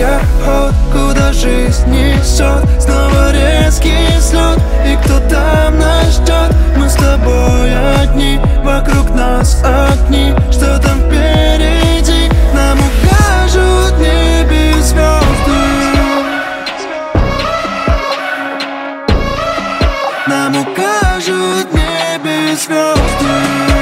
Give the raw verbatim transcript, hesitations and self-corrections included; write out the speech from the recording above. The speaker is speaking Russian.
я ход, куда жизнь несет. Снова резкий взлет, и кто там нас ждет? Мы с тобой одни, вокруг нас огни. Что там впереди? Нам укажут небе звезды. Нам укажут небе звезды.